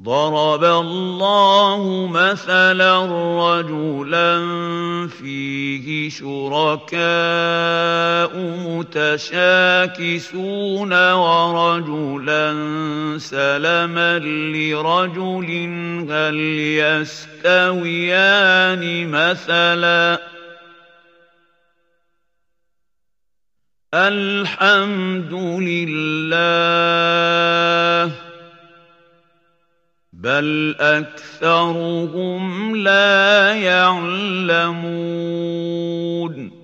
ضرب الله مثلا رجلا فيه شركاء متشاكسون ورجلا سلما لرجل هل يستويان مثلا الحمد لله بل أكثرهم لا يعلمون